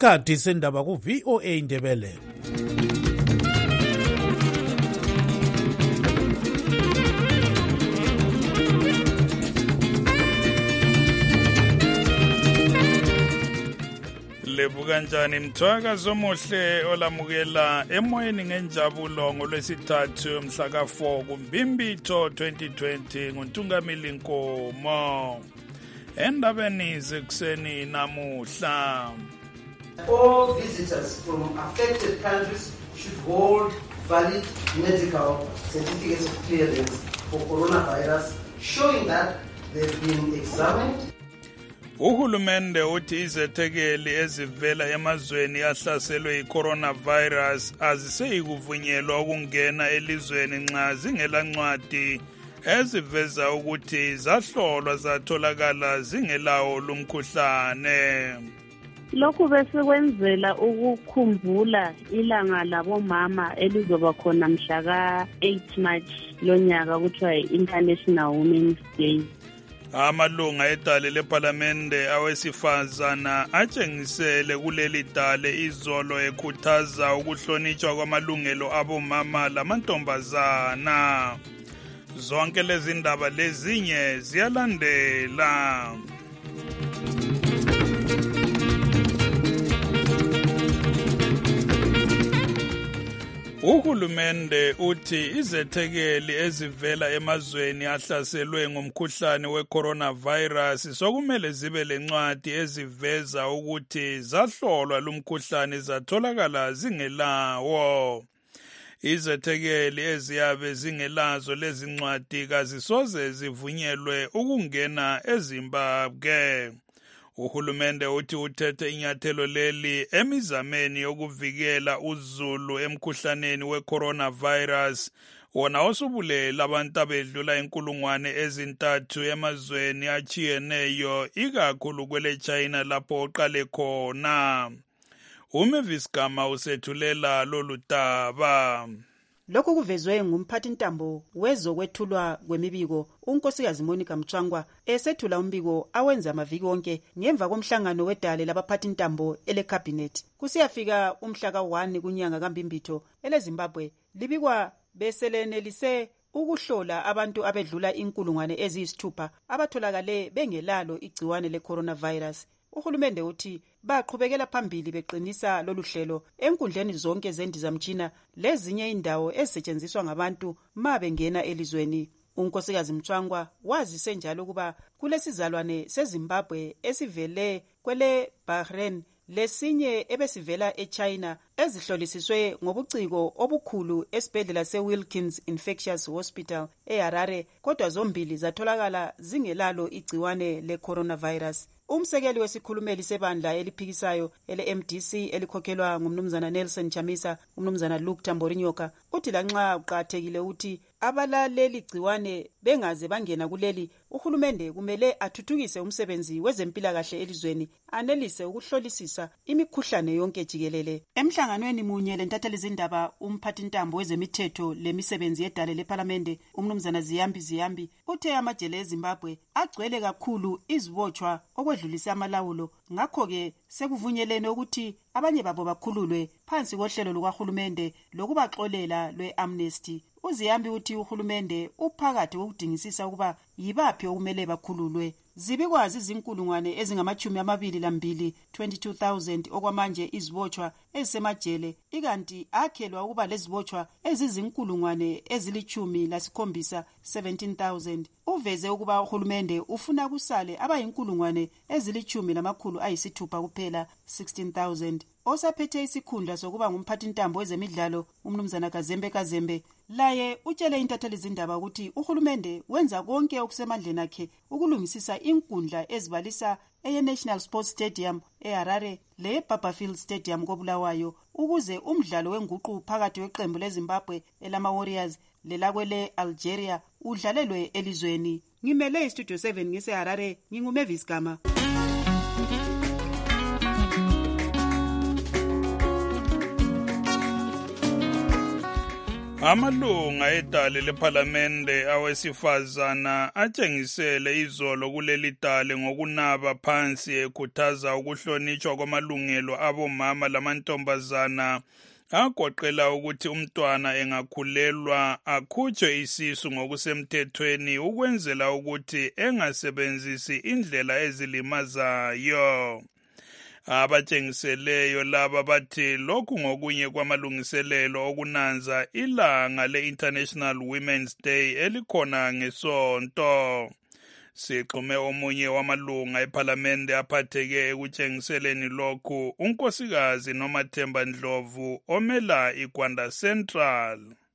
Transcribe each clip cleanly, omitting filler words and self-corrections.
isikhathi sendaba ku-VOA Indebele. Levuka njani mthwakazo omuhle olamukela emoyeni ngenjabulo ngolwesithathu mhla ka-4 kuMbimbitho 2020 nguNtungamili Nkomo. Endabeni zekuseni namuhla, all visitors from affected countries should hold valid medical certificates of clearance for coronavirus showing that they've been examined. Uhulumende uthi izethekeli ezivela emazweni ahlaselwe i-coronavirus aziseyikuvunyelwa ukungena elizweni nxa zingelancwadi eziveza ukuthi zahlolwa zatholakala zingelawo lumkhuhlane. Lokhu besikwenzela ukukhumbula ilanga labomama elizoba khona mhla ka-8 March lonyaka kuthiwa yi-International Women's Day. Amalunga edale lePhalamende awesifazana atshengisele kuleli dale izolo ekhuthaza ukuhlonitshwa kwamalungelo abomama lamantombazana. Zonke lezi ndaba lezinye ziyalandela. Uhulumende uthi izethekeli ezivela emazweni ahlaselwe ngumkhuhlane we-coronavirus sokumele zibe lencwadi eziveza ukuthi zahlolwa lumkhuhlane zatholakala zingelawo. Izethekeli eziyabe zingelazo lezi ncwadi kazisoze zivunyelwe ukungena eZimbabwe. Uhulumende uthi uthethe inyathelo leli emizameni yokuvikela uzulu emkhuhlaneni we-coronavirus wona osubulela abantu abedlula 3,000 emazweni achiyeneyo ikakhulu kwele China lapho oqale khona. Umavis Gama usethulela lolu daba. Lokhu kuvezwe ngumphathintambo wezokwethulwa kwemibiko unkosikazi Monica Mchangwa esethula umbiko awenza amaviki wonke ngemva komhlangano wedale labaphathintambo elecabinet. Kusiyafika umhla ka-1 kunyanga kaMbimbitho eleZimbabwe libikwa beselenelise ukuhlola abantu abedlula 6,000 abatholakale bengelalo igciwane le-coronavirus. Uhulumende uthi baqhubekela phambili beqinisa lolu hlelo enkundleni zonke zendizamtshina lezinye indawo ezisetshenziswa ngabantu ma bengena elizweni. Unkosikazi Mchangwa wazise njalo kuba kulesizalwane seZimbabwe esivele kwele Bahrain lesinye ebesivela eChina ezihlolisiswe ngobuciko obukhulu esibhedlela seWilkins Infectious Hospital eHarare, kodwa zombili zatholakala zingelalo igciwane le-coronavirus. Umsekeli wesikhulumeli sebandla eliphikisayo ele-MDC elikhokhelwa ngumnumzana Nelson Chamisa, umnumzana Luke Tamborinyoka, uthi lanxa uqathekile uthi abalaleli gciwane bengaze bangena kuleli, uhulumende kumele athuthukise umsebenzi wezempilakahle elizweni, anelise ukuhlolisisa imikhuhlane yonke jikelele. Emhlanganweni munye lentatheli zindaba, umphathintambo wezemithetho lemisebenzi yedale lePhalamende, umnumzana Ziyambi uthe amajele eZimbabwe agcwele kakhulu izibotshwa okwedlulisa amalawulo, ngakho-ke sekuvunyelene ukuthi abanye babo bakhululwe phansi kohlelo lukahulumende lokubaxolela lwe-amnesty. Uziyambi uthi uhulumende uphakathi kokudingisisa ukuba yibaphi okumele bakhululwe. Zibikwazi izinkulungwane ezingama-22 22,000 okwamanje izibotshwa ezisemajele, ikanti akhelwa ukuba lezibotshwa ezizinkulungwane ezili-17 17,000. Uveze ukuba uhulumende ufuna kusale abayinkulungwane ezili-16 kuphela 16,000. Osaphethe isikhundla sokuba ngumphathintambo wezemidlalo umnumzana Kazembe laye utshele intatheli zindaba ukuthi uhulumende wenza konke okusemandleni akhe ukulungisisa inkundla ezibalisa eye-National Sports Stadium eHarare le-Barberfield Stadium koBulawayo ukuze umdlalo wenguqu phakathi kweqembu leZimbabwe elama-Warriors lelakwele Algeria udlalelwe elizweni. Ngimele iStudio 7 ngiseHarare, nginguMavis Gama. Amalunga edale lephalamende awesifazana atshengisele izolo kuleli dale ngokunaba phansi ekhuthaza ukuhlonitshwa kwamalungelo abomama lamantombazana agoqela ukuthi umntwana engakhulelwa akhutshwe isisu ngokusemthethweni ukwenzela ukuthi engasebenzisi indlela ezilimazayo. Abatshengiseleyo laba bathi lokhu ngokunye kwamalungiselelo okunanza ilanga le-International Women's Day elikhona ngeSonto. Sixhume omunye wamalunga ephalamende aphatheke ekutshengiseleni lokhu, unkosikazi Nomathemba Ndlovu omela iGwanda Central.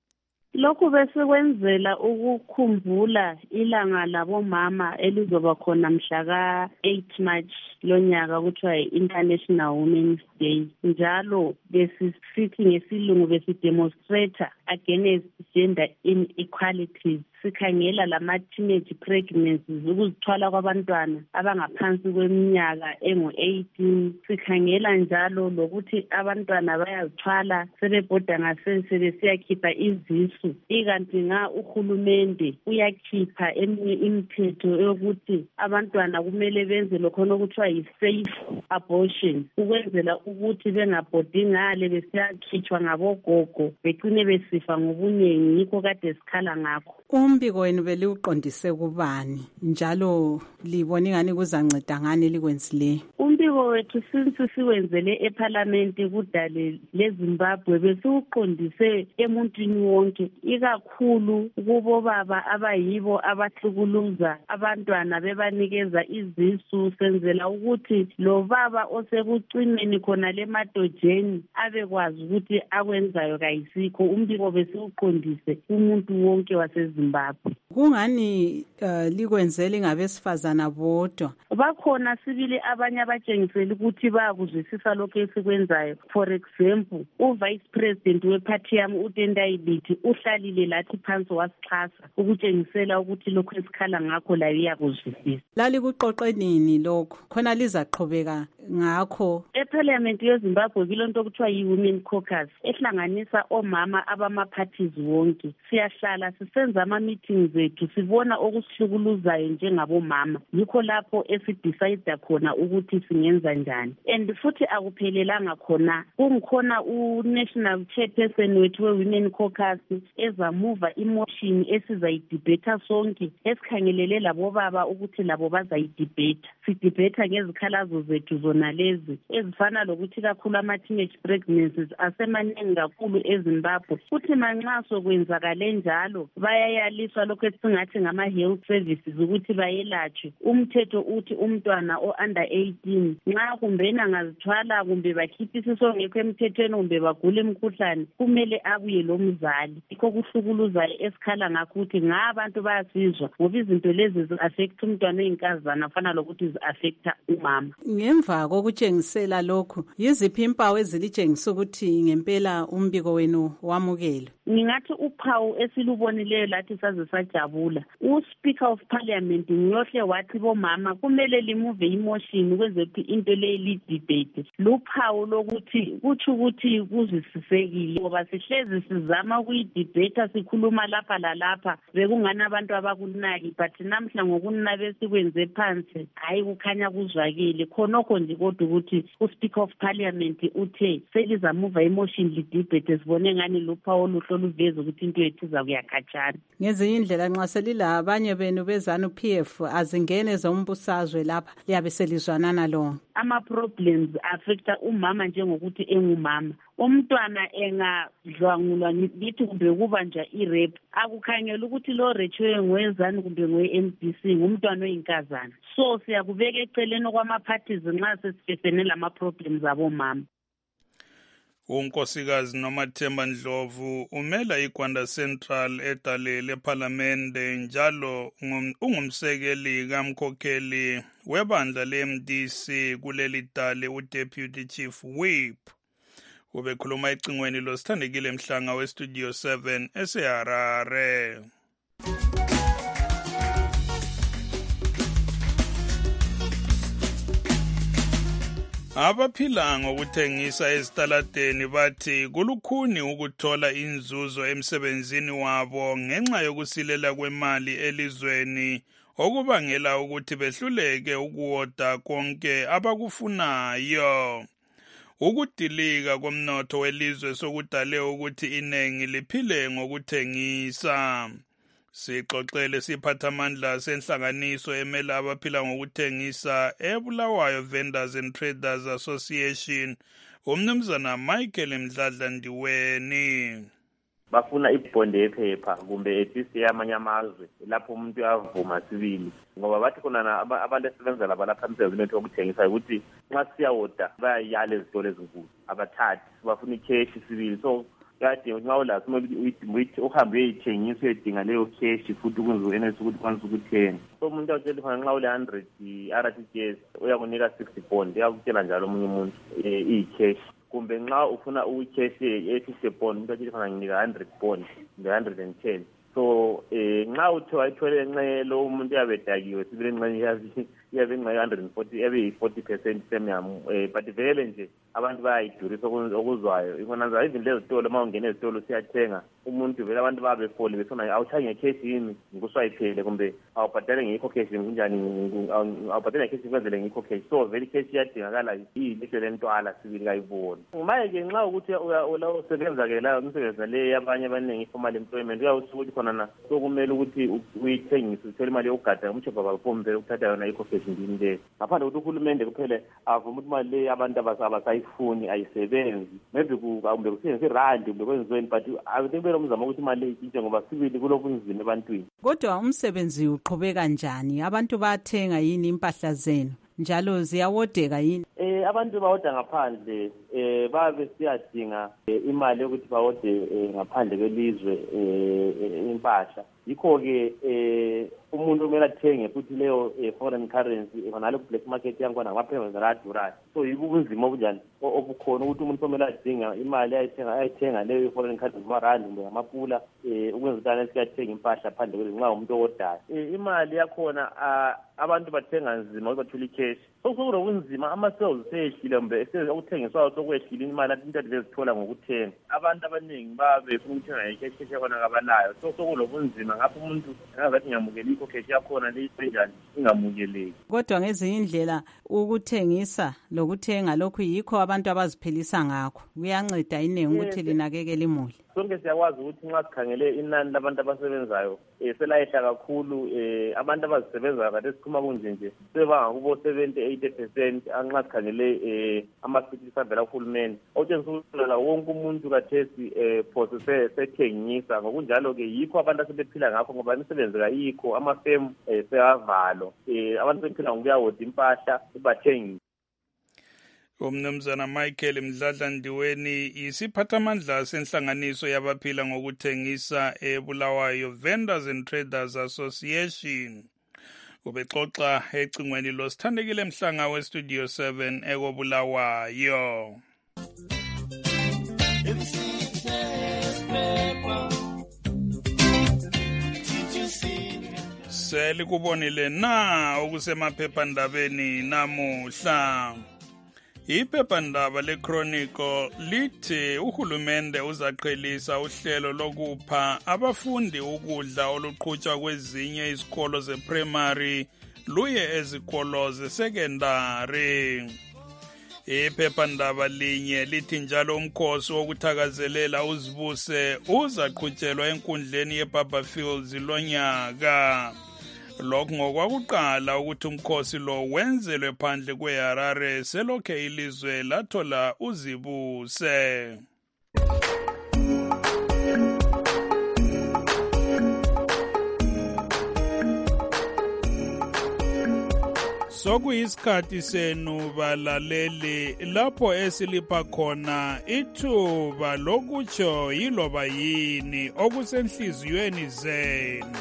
Lokhu besikwenzela ukukhumbula ilanga labomama elizoba khona mhla ka-8 March lonyaka kuthiwa yi-International Women's Day. Njalo besisithi ngesilungu besidemonstrate against gender inequalities. Sikhangela lama-teenage pregnancies, ukuzithwala kwabantwana abangaphansi kweminyaka engu-18. Sikhangela njalo lokuthi abantwana bayazithwala sebebhoda ngasese besiyakhipha izisu. Ikanti nga uhulumende uyakhipha eminye imithetho yokuthi abantwana kumele benze lokhona okuthiwa yi-safe abortion, ukwenzela ukuthi bengabhodi ngale besiyakhitshwa ngabogogo becine besifa ngobunengi. Yikho kade sikhala ngakho. Umbiko wenu beliuqondise kubani njalo libona ingani kuzanceda ngani likwenzile? Umbiko wethu since siwenzele eParliament kudale leZimbabwe besiuqondise emuntwini wonke, ikakhulu kubo baba abayibo abahlukuluza abantwana bebanikeza izisu, senzela ukuthi lo baba osekucineni khona lemadojeni abekwazi ukuthi akwenzayo kayisikho. Umbiko besiuqondise umuntu wonke waseZimbabwe. Kungani likwenzele ngabesifazana bodwa? Bakhona sibili abanye abatshengisela ukuthi bayakuzwisisa lokho esikwenzayo. For example, uVice President weparty yami uTendai Biti uhlalile lathi phansi wasixhasa ukutshengisela ukuthi lokho esikhala ngakho layo iyakuzwisisa. Lali kuqoqe nini lokho? Khona lizaqhubeka ngakho? eParliament yeZimbabwe kilonto okuthiwa yi-Women Caucus ehlanganisa omama abama-parties wonke. Siyahlala sisenza ama-meetings zethu, sibona okusihlukuluzayo njengabomama. Yikho lapho esidecide khona ukuthi singenza njani. And futhi akuphelelanga khona, kungikhona u-National Chairperson wethu we-Women Caucus ezamuva imotion esizayidebata sonke, esikhangelele labo baba ukuthi labo bazayidebata. Sidebata ngezikhalazo zethu zona lezi ezifana lokuthi kakhulu ama-teenage pregnancies asemaningi kakhulu eZimbabwe. Futhi manxa sokwenzakale njalo bayayaliswa lokho esingathi ngama-health services ukuthi bayelatshwe. Umthetho uthi umntwana o-under 18 nxa kumbeni angazithwala kumbe bakhiphe isisu ngekho emthethweni kumbe bagule imkhuhlane kumele abuye lo mzali. Yikho kuhlukuluzayo esikhala ngakho ukuthi ngabantu bayasizwa ngoba izinto lezi zi-affect umntwana oyinkazana afana lokuthi zi-affecta umama. Ngemva kokutshengisela lokhu, yiziphi impawu ezilitshengisa ukuthi ngempela umbiko wenu wamukelwe? Ngingathi uphawu esilubonileyo lathi saze sajabula. U-Speaker of Parliament ngiyohle wathi bomama kumele limuve imotion ukwenzethi into leyi lidebate. Luphawu lokuthi kuthi ukuthi kuzisisekile ngoba sihlezi sizama ukuyidebata sikhuluma lapha lalapha bekungani abantu abakunaki, but namhla ngokunina besikwenze phansi hayi kukhanya kuzwakile. Khonokho nje kodwa ukuthi u-Speaker of Parliament uthe selizamuva imotion lidebate, sibone ngani luphawu oluveza ukuthi into yethu izakuyakhatshana. Ngezinye indlela nxa selila abanye benu bezanu PF azingene zombusazwe lapha liyabe selizwanana lonke. Ama-problems affecta umama njengokuthi engumama. Umntwana engadlwangulwa lithi kumbe kubanjwa i-rape, akukhangela ukuthi lo retshwe ngowezani kumbe ngowe-MDC ngumntwana oyinkazana. So siyakubeka eceleni kwama-parties nxa sesifesene lama-problems abomama. Unkosikazi Nomathemba Ndlovu umela iGwanda Central edale leParliamente njalo ungumsekeli kamkhokheli webandla le-MDC kuleli dale uDeputy Chief Whip. Ubekhuluma ecingweni loSithandekile Mhlanga weStudio 7 eseHarare. Abaphila ngokuthengisa ezitaladeni bathi kulukhuni ukuthola inzuzo emsebenzini wabo ngenxa yokusilela kwemali elizweni okubangela ukuthi behluleke ukuwoda konke abakufunayo. Ukudilika komnotho welizwe sokudale ukuthi iningi liphile ngokuthengisa. Sixoxele siphathamandla senhlanganiso emela abaphila ngokuthengisa eBulawayo Vendors and Traders Association, umnumzana Michael Mdladla Ndiweni. Bafuna ibhondi yephepha kumbe etisi yamanye amazwe lapho umuntu avuma sibili, ngoba bathi khona abantu esebenza laba lapha emsebenzini wokuthengisa ukuthi nxa siyawoda bayayala ezitolo ezinkulu abathathi, bafuna i-cash sibili. So kade nxa ulazi uyithi uhambe uyithengisa uyedinga leyo cash futhi ukwenza ukuthi kwanisa ukuthenga. So umuntu awutshela khona nxa ule 100 RTGS uyakunika 60 bond, uyakutshela njalo omunye umuntu iyi-cash. Kumbe nxa ufuna uyi-cash ye-50 bond umuntu awutshela khona nginika 100 bond kumbe 110. So nxa uthe wayithole enxelo umuntu uyabedakiwe sibile enxeni yabe enxa 140 yabe yi-40% premium, but vele nje abantu bayayidurisa okuzwayo. Ikonanza even lezo zitolo uma ungena ezitolo siyathenga umuntu vele abantu babefoli befuna awuthange ngecash yini ngikuswayiphele kumbe awubhadale ngikho cash kunjani awubhadale ngecash kwenzele ngikho cash. So vele cash iyadingakala ilihlo lentwala sibili kayibona. Manje ke nxa ukuthi usebenza ke la umsebenzi le yabanye abaningi informal employment uyawusukuthi khona na sokumele ukuthi uyithengise uthole imali yokugada umshopha babombe ukuthatha yona ikho cash ndini le ngaphandle ukuthi uhulumende kuphela avuma ukuthi imali le abantu abasayifuni ayisebenzi maybe kumbe kuthengise irandi kumbe kwenziweni, but awuthembele umzamo ukuthi imali itshintshe ngoba sibili kulobunzima ebantwini. Kodwa umsebenzi uqhubeka njani? Abantu bathenga yini impahla zenu njalo ziyawodeka yini? Abantu bawoda ngaphandle babe siyadinga imali yokuthi bawode ngaphandle kwelizwe impahla. Yikho ke umuntu kumele athenge futhi leyo foreign currency nalo black market yankwana ngamaphepha zakadurayo. So yibunzima obunjani obukhona ukuthi umuntu kumele adinga imali ayithenga leyo foreign currency ngamarandi kumbe ngamapula ukwenza ukuthi anasiyathenga impahla phandle kwelizwe nxa umuntu owodayo. Imali yakhona abantu bathenga nzima ukuthi bathole icash. Sokunobunzima ama-sales seyehlile mbe ukuthengiswayo sokwehlile imali into lezithola ngokuthenga. Abantu abaningi babefuna ukuthenga icash yakhona kabalayo. Sokunobunzima ngapho umuntu angazathi ngamukela ikho cash yakhona leyinjani ingamukeleki. Kodwa ngezinye indlela ukuthengisa lokuthenga lokhu yikho abantu abaziphilisa ngakho. Kuyanceda iningi ukuthi linakekele imuli. Sonke siyakwazi ukuthi nxa sikhangele inani labantu abasebenzayo selayehla kakhulu. Abantu abazisebenzayo kade sikhuma kunje nje sebangakubo 70-80% anxa sikhangele ama-cities avela kuhulumeni okutshengisa ukuthi wonke umuntu kathesi phose sethengisa. Ngokunjalo-ke yikho abantu asebephila ngakho ngoba imisebenzi kayikho, amafemu seyavalo, abantu bephila ngokuyawoda impahla bathengi. Umnumzana Michael Mdladla Ndiweni isiphathamandla senhlanganiso yabaphila ngokuthengisa eBulawayo Vendors and Traders Association. Ubexoxa ecingweni losithandekile Mhlanga weStudio 7 ekobulawayo. Selikubonile na okusemaphephandabeni namuhla. Iphephandaba leChronicle lithi uhulumende uzaqhelisa uhlelo lokupha abafundi ukudla oluqhutshwa kwezinye izikolo zeprimary luye ezikolo zesekendari. Iphephandaba linye lithi njalo umkhosi wokuthakazelela uzibuse uzaqhutshelwa enkundleni yeBarberfields lonyaka. Lokhu ngokwakuqala ukuthi umkhosi lo wenzelwe phandle kweHarare selokhe ilizwe lathola uzibuse. Sokuyisikhathi senu balaleli lapho esilipha khona ithuba lokutsho yiloba yini okusenhliziyweni zenu.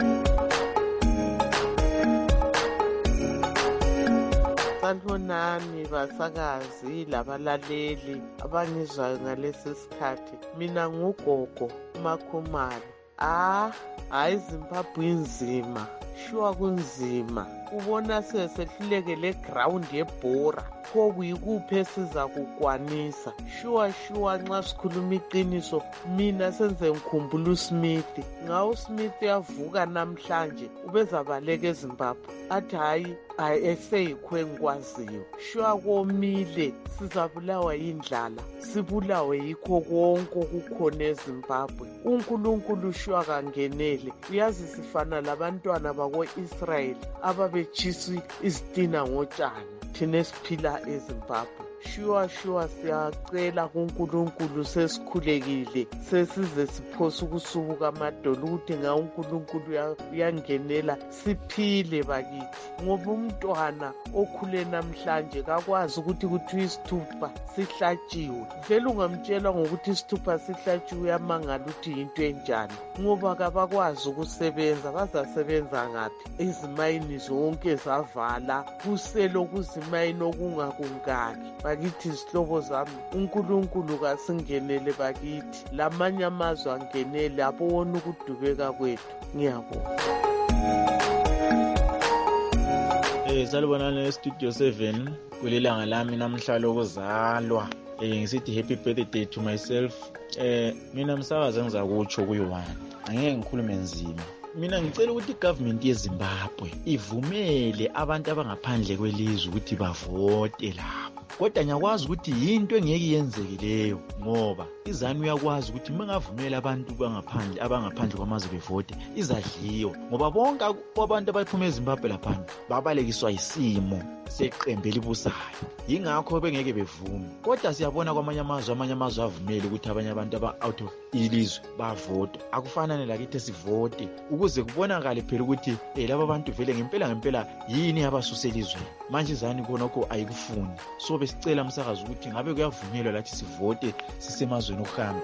Sanibonani basakazi labalaleli abangizwayo ngalesi sikhathi. Mina ngugogo uMakhumalo. Hayi Zimbabwe inzima. shuwa kunzima ubona sehluleke le ground yebhora pho kuyikuphi esiza kukwanisa shuwa nxa sikhuluma iqiniso mina senze ngikhumbula uSmith uSmith yavuka namhlanje ubezabaleka eZimbabwe athi hayi eseyikhwe ngikwaziyo shuwa komile sizabulawa yindlala sibulawe yikho konke okukhona eZimbabwe uNkulunkulu shuwa kangenele uyazi sifana labantwana bako-Israyeli ababetshisa izitina ngotshani thina esiphila eZimbabwe shuwa siyacela kuNkulunkulu sesikhulekile sesize siphosa ukusubuka amadolo ukuthi nga uNkulunkulu uyangenela siphile bakithi ngoba umntwana okhule namhlanje kakwazi ukuthi kuthiwa isithupha sihlatshiwe vele ungamtshela ngokuthi isithupha sihlatshiwe uyamangala ukuthi yinto enjani ngoba kabakwazi ukusebenza bazasebenza ngaphi izimayini zonke zavala kuselo kuzimayini okungakungaki bakithi izihlobo zami uNkulunkulu kasingenele bakithi lamanye amazwe angenele abone ukudubeka kwethu ngiyabonga salibonani estudio 7 kulelanga lami namhla lokuzalwa ngisithi happy birthday to myself mina msakazi engizakutsho kuyi-1 angeke ngikhulume nzima mina ngicela ukuthi igovernment yeZimbabwe ivumele abantu abangaphandle kwelizwe ukuthi bavote lapho kodwa ngiyakwazi ukuthi yinto engeke yenzeke leyo ngoba izanu uyakwazi ukuthi mengavumela abantu abangaphandle kwamazwe bevote izadliwa ngoba bonke abantu abaphuma eZimbabwe lapha babalekiswa isimo seqembu elibusayo yingakho bengeke bevume kodwa siyabona kwamanye amazwe avumele ukuthi abanye abantu aba-out of ilizwe bavote akufanane lakithi sivote ukuze kubonakale phela ukuthi laba bantu vele ngempela yini abasusa elizweni manje izani khonokho ayikufuni so besicela msakazi ukuthi ngabe kuyavunyelwa lathi sivote sisemazweni okuhamba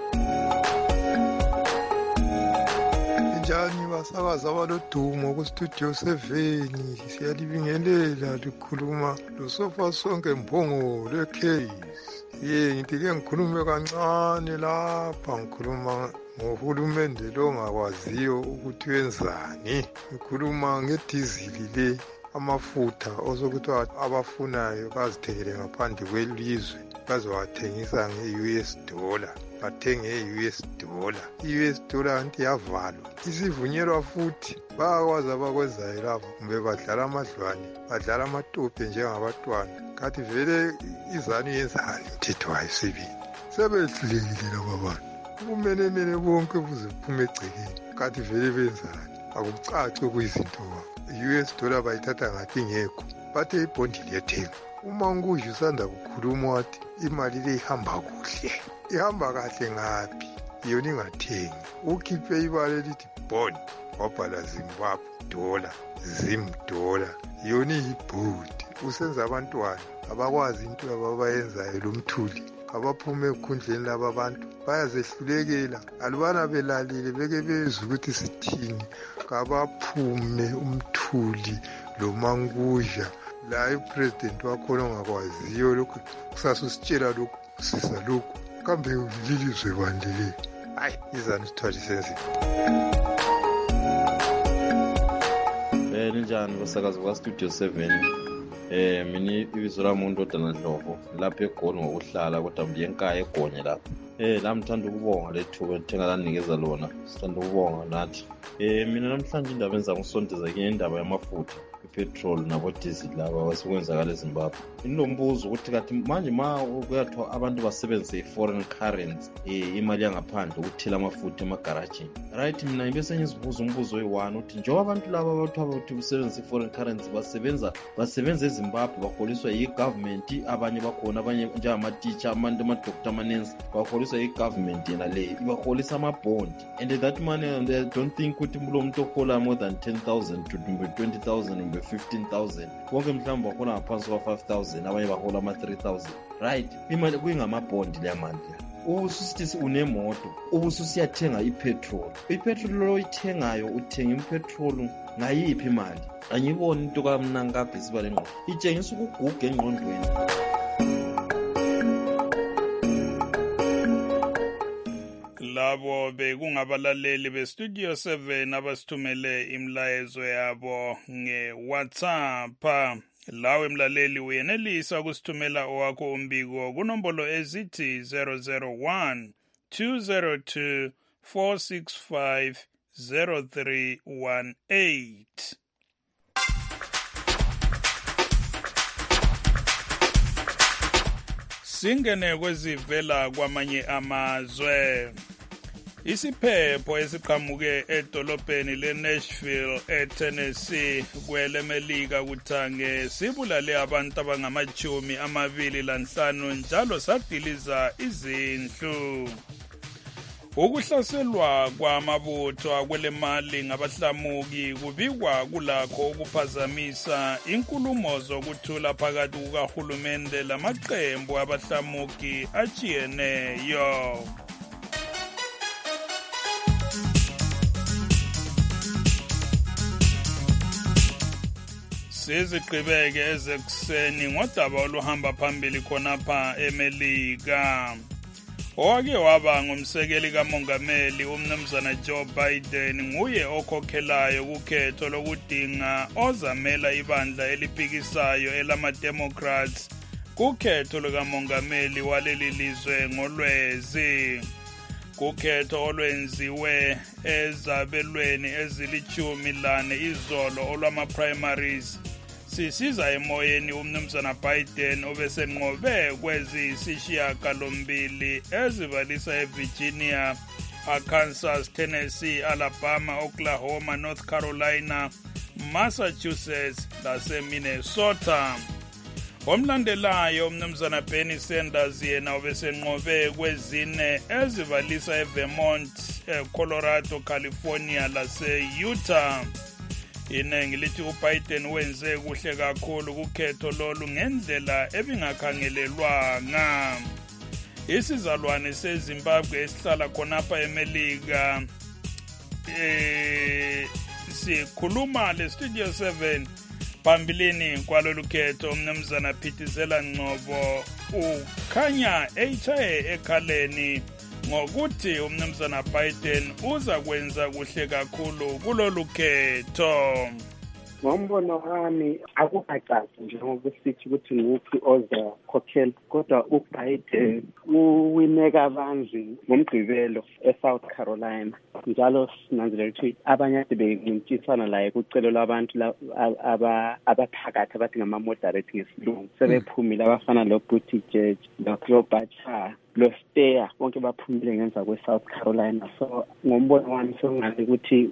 njani basakazi abalodumo kustudio 7 siyalibingelela likhuluma losofa sonke Mphongolo eCase ngitike ngikhulume kancane lapha ngikhuluma ngohulumende lo ngakwaziyo ukuthi wenzani ngikhuluma ngedizili le amafutha osokuthi abafunayo bazithengele ngaphandle kwelizwe bazowathengisa nge-US dollar bathenge nge-US dollar i-US dollar anti yavalwa isivunyelwa futhi bayakwazi abakwenzayo lapho kumbe badlala amadlwane badlala amatope njengabatwana kathi vele izanu yenzani mthetho wayisibili sebehlulekile laba bantu ubumenemene bonke buze buphume egcekeni kathi vele benzani akucaci kuyizinto i-US dollar bayithatha ngathi ngekho bathe ibhondi liyethenga uma ngudla usanda kukhuluma wathi imali le ihamba kuhle ihamba kahle ngaphi yona ingathengi ukhiphe ibala elithi bond wabhala Zimbabwe dollar ZimDollar yona iyibhodi usenza abantwana abakwazi into ababayenzayo lo mthuli abaphume ekhundleni laba bantu bayazehlulekela alubana belalile beke bezwe ukuthi sithini kabaphume umthuli lo Mangudla la ipresident wakhona ongakwaziyo lokho kusasa usitshela lokho sisa lokho kambe lilizwe bandile hayi izani sithwali senzima njani basakazi kwa studio 7 mina ibizo lami uNdodana Ndlovu lapha eGoli ngokuhlala kodwa ngiyenkaya eGonye lapha la mthanda ukubonga lethuba ethenga lanikeza lona sithanda ukubonga nathi mina namhlanje indaba enza ngisondeza ke indaba yamafutha ipetrol nabo diesel laba wasekwenzakala eZimbabwe inombuzo ukuthi kathi manje kuyathiwa abantu basebenzise i-foreign currency imali yangaphandle ukuthela amafutha emagarajini right mina ngibese ngizibuza umbuzo oyi-1 ukuthi njengoba abantu laba abathiwa ukuthi basebenzisa i-foreign currency basebenza eZimbabwe baholiswa yi-government abanye bakhona abanye njengama-teacher amadoktor amanensi baholiswa yi-government yena leyo ibaholisa amabond and that money I don't think ukuthi lo muntu ohola more than 10,000 to 20,000 15,000 wonke mhlawumbe bakhona ngaphansi kwa-5,000 abanye bahola ama-3,000 right imali kuyingamabhondi leya mali ubususithi unemoto ubususiyathenga ipetrol lo oyithengayo uthenga ipetrol ngayiphi imali angiboni into kamnangaphi siba le ngqondo itshengisa ukuguga engqondweni labo bekungabalaleli bestudio 7 abasithumele imlayezo yabo nge-WhatsApp. Lawe mlaleli uyenelisa ukusithumela owakho umbiko kunombolo ezithi 001 202 465 0318. Singene kwezivela kwamanye amazwe. Isiphepho esiqhamuke edolobheni leNashville eTennessee kwelemelika kuthange sibulale abantu abangama-25 njalo sadiliza izindlu. Ukuhlaselwa kwamabutho akwelemali ngabahlamuki kubikwa kulakho ukuphazamisa inkulumo zokuthula phakathi kukahulumende lamaqembu abahlamuki ajiyeneyo. Sizigqibeke ezekuseni ngodaba oluhamba phambili khonapha eMelika. Owake waba ngumsekeli kamongameli umnumzana Joe Biden nguye okhokhelayo kukhetho lokudinga ozamela ibandla eliphikisayo elama-Democrats kukhetho lukamongameli waleli lizwe ngolwezi. Kukhetho olwenziwe ezabelweni ezili-14 izolo olwama-primaries. Sisiza emoyeni umnumzana Biden obesenqobe kweziyisishiyagalombili ezibalisa eVirginia, Arkansas, Tennessee, Alabama, Oklahoma, North Carolina, Massachusetts laseMinnesota. Omlandelayo umnumzana Bernie Sanders yena obesenqobe kwezine ezibalisa eVermont, Colorado, California lase-Utah. Inengi lithi uBiden wenze kuhle kakhulu kukhetho lolu ngendlela ebingakhangelelwanga. Isizalwane seZimbabwe esihlala khonapha eMelika sikhuluma lestudio 7 phambilini kwalolu khetho. Umnumzana Phithizela Ngcobo ukhanya echaye ekhaleni ngokuthi umnumzana Biden uza kwenza kuhle kakhulu kulolu khetho. Ngombono wami akukacaci njengokusithi ukuthi nguphi ozakhokhela, kodwa uBiden uwine kabanzi ngomgqibelo eSouth Carolina. Njalo sinanzelela ukuthi abanye ade bencintisana laye kucelo lwabantu abaphakathi abathi ngama-moderate ngesilungu sebephumile abafana lo-Buttigieg, lo-Klobuchar, lo-Steyer, bonke baphumile ngenza kwe-South Carolina. So ngombono wami sokungani ukuthi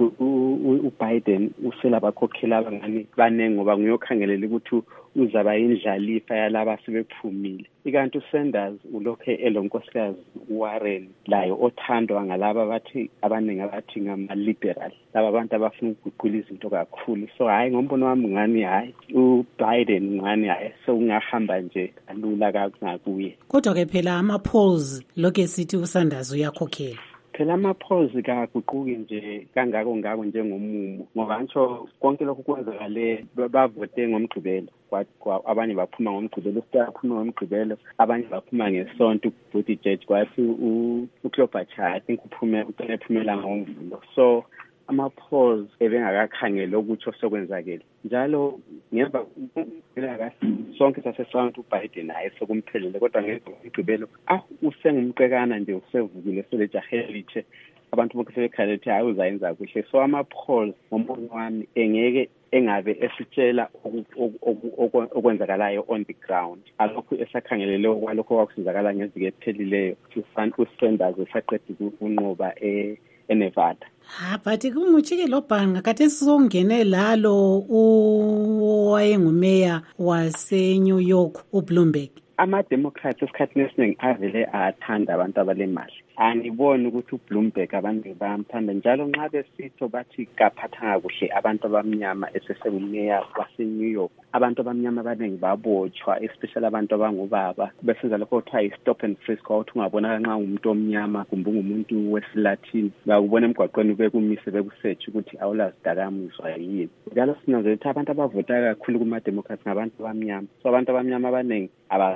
uBiden uselabakhokhela abangani baningi ngoba ngiyokhangelela ukuthi uzaba yindlalifa yalaba sebephumile. Ikanti uSanders ulokhe elonkosikazi uWarren layo othandwa ngalaba abathi abaningi abathi ngama-liberal, laba abantu abafuna ukuguqula izinto kakhulu. So hayi ngombono wami ngani hayi uBiden ngani hayi sokungahamba nje kalula ngakuye. Kodwa-ke phela ama-polls lokhu sithi uSanders uyakhokhela. Phela ama-polls kaguquki nje kangako njengomumo ngoba ngisho konke lokhu kwenzakale bavote ngomgqibelo, abanye baphuma ngomgqibelo, uSteyer ngomgqibelo, abanye baphuma ngesonto, uButtigieg kwathi uKlobuchar I think uphumela ngoMvulo. So ama-polls ebengakakhangela ukuthi osokwenzakele njalo ngemva sonke sasesonto uBiden hayi sokumphelele, kodwa ngemva ngomgqibelo usengumqekana nje usevukile selejahelithi abantu bonke sebekhaleti hayi uzayenza kuhle. So ama-polls ngombono wami engeke engabe esitshela okwenzakalayo on the ground, alokhu esakhangelele okwalokho kwakusizakala ngeviki ephelileyo uSanders esaqeda ukunqoba eNevada. But kungutshike lo bhanga kade sizongene lalo owayengumeya waseNew York uBloomberg. Ama-Democrats esikhathini esiningi avele athanda abantu abalemali. Angiboni ukuthi uBloomberg abantu bayamthanda njalo nxa besitho bathi kaphathanga kuhle abantu abamnyama esesengumeya waseNew York. Abantu abamnyama abaningi babotshwa, especially abantu abangobaba, besenza lokho kuthiwa yi-stop and frisk, ukuthi ungabonaka nxa umuntu omnyama kumbe ungumuntu wesilathini bakubona emgwaqweni bekumise bekusearch ukuthi awulazidakamizwa yini. Njalo sinanzelela ukuthi abantu abavota kakhulu kuma-Democrats ngabantu abamnyama. So abantu abamnyama abaningi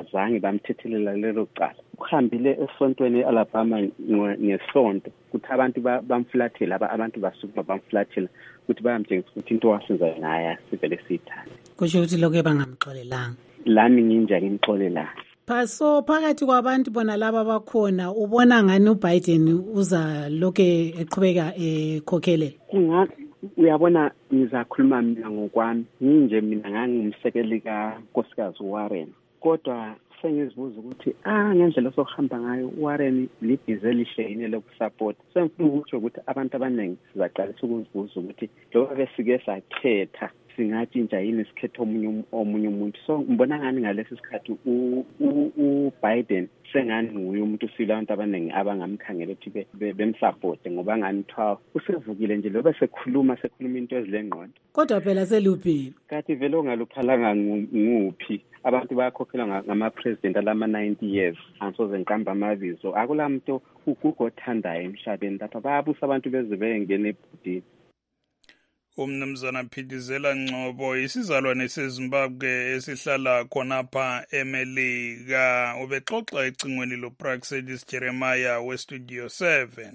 abazange bamthethelela lelo cala. Uhambile esontweni eAlabama ngesonto ukuthi abantu bamfulathela abantu basukuma bamfulathela ukuthi bayamtshengisa ukuthi into wasenza naye sivele siyithanda. Kusho ukuthi lokho bangamxolelanga. Lami nginja ngimxolela. Paso phakathi kwabantu bona laba bakhona ubona ngani uBiden uza lokho eqhubeka ekhokhelela. Uyabona ngizakhuluma mina ngokwami nginje mina ngangumsekeli kaNkosikazi Warren kodwa sengizibuza ukuthi ngendlela sokuhamba ngayo Warren libhize lihleyine lokusupport sengifuna ukuthi ukuthi abantu abaningi sizaqalisa ukuzibuza ukuthi lokho besike sakhetha singatshintsha yini isikhetho omunye umuntu. So ngibona ngani ngalesi sikhathi uBiden sengani nguye umuntu sila abantu abaningi abangamkhangela ukuthi bemsupport ngoba ngani 12 usevukile nje lobe sekhuluma into ezilengqondo. Kodwa phela seluphile. Kathi vele ongaluphalanga nguphi abantu bayakhokhela ngama-president alama 90 years ansoze ngiqamba amabizo akulamuntu ukugothandayo emhlabeni lapha bayabusa abantu beze bengene ebudini. Umnumzana Phithizela Ngcobo isizalwane seZimbabwe esihlala khonapha eMelika ubexoxa ecingweni loPraxedis Jeremiah weStudio 7.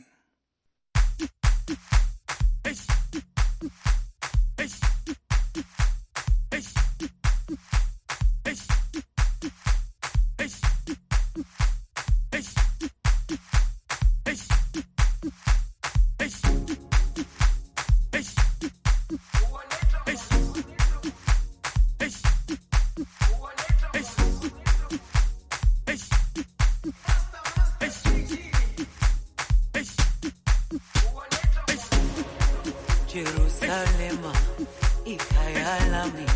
Jerusalema ikhaya lami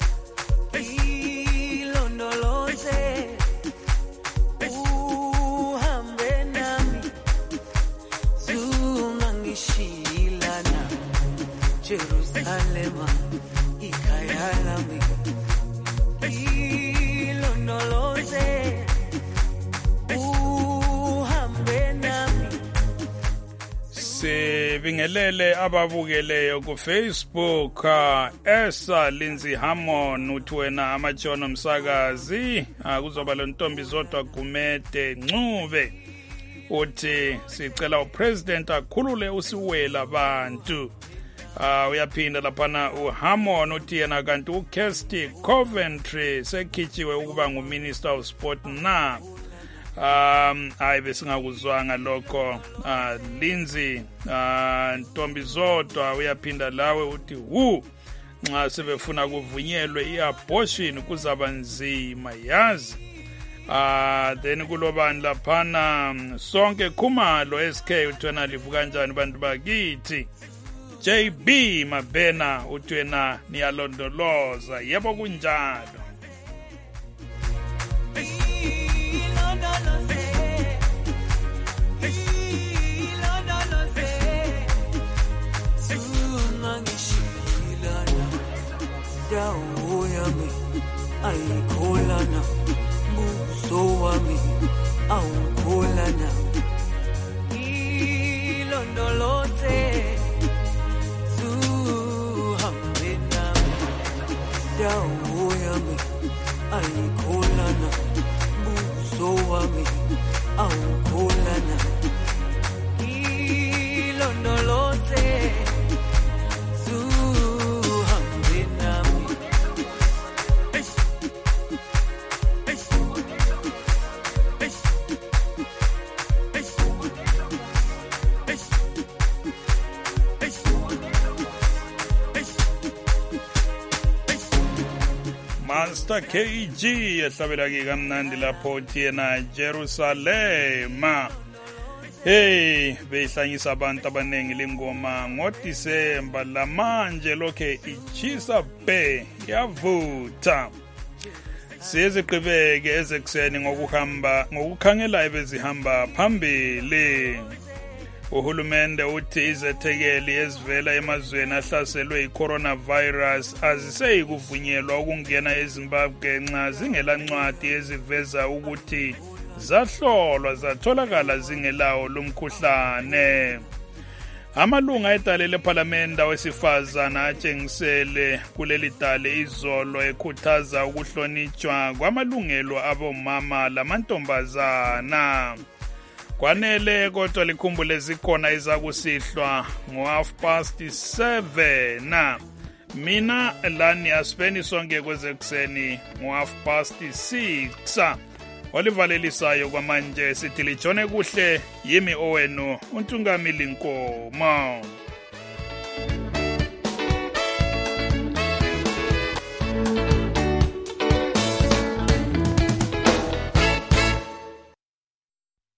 ilondoloze uhambe nami zungangishilana Jerusalema ikhaya lami ilondoloze uhambe nami. Sibingelele ababukeleyo ku Facebook Esa Lindsay Hammond uthi wena amatshono msakazi kuzoba lo ntombi zodwa Gumede Ncube uthi sicela upresident akhulule usiwela abantu. Uyaphinda laphana uHammond uthi yena kanti uKirsty Coventry sekhitsiwe ukuba nguMinister of Sport na. Hayi besingakuzwanga lokho. Lindsay ntombi zodwa uyaphinda lawe uthi nxa sebefuna kuvunyelwe iabortion kuzaba nzima yazi. Then kulobani laphana sonke Khumalo SK uthena livu kanjani bantu bakithi. JB Mabena uthena niyalondoloza yebo kunjalo. Dawo yami ayikholana buso wami awukholana ilondoloze suhambe nami. Dawo yami ayikholana buso wami awukholana ilondoloze Master KG ehlabela ke kamnandi lapho thina Jerusalema. Hey, beyihlanyisa abantu abanengi lengoma ngoDisemba lamanje lokhe ichisa be yavutha. Siziqhubeke ezekuseni ngokukhangela ebezihamba phambili. Uhulumende uthi izethekeli ezivela emazweni ahlaselwe i-coronavirus aziseyi kuvunyelwa ukungena eZimbabwe nxa zingela ncwadi eziveza ukuthi zahlolwa zatholakala zingelawo lomkhuhlane. Amalunga edale lephalamende wesifazana atshengisele kuleli dale izolo ekhuthaza ukuhlonitshwa kwamalungelo abomama lamantombazana. Kwanele kodwa likhumbule zikhona izakusihlwa ngo7:30. Mina lani asibeni sonke kwezekuseni ngo6:30. Olivalelisayo kwamanje sithi lijone kuhle yimi owenu uNtungamili Nkomo.